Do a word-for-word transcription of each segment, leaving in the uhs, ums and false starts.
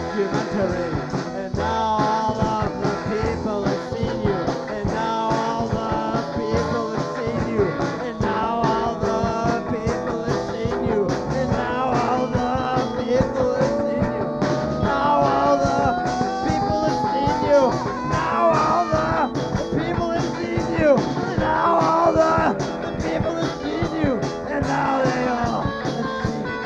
documentary. And now all of the people have seen you. And now all the people have seen you. And now all the people have seen you. And now all the people have seen you. Now all the people have seen you. Now all the people have seen you. And now all the people have seen you. And now they all have seen you.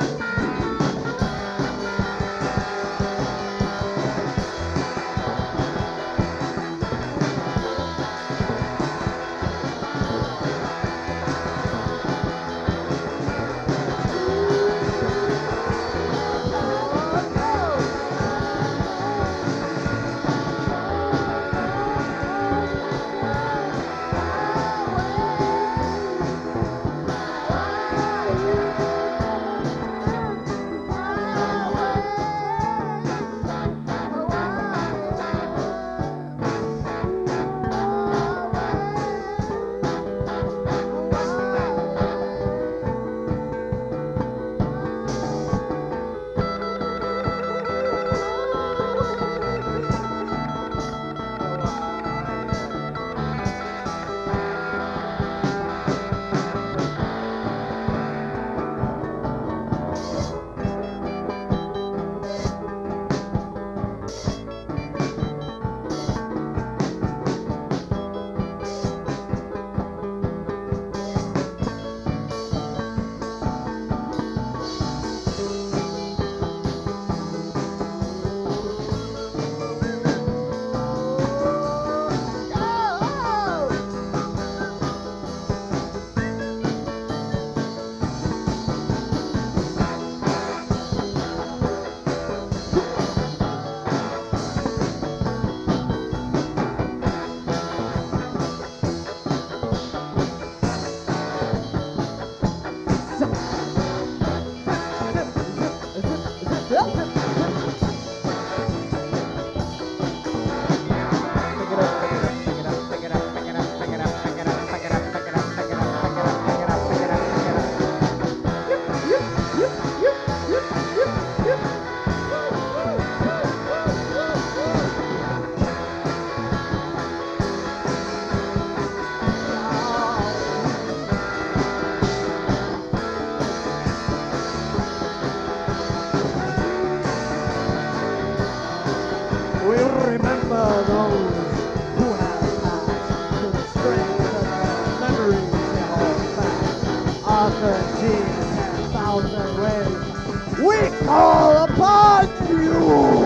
We remember those who have passed to the strength of their memories they hold fast. Arthur G. ten thousand ways we call upon you.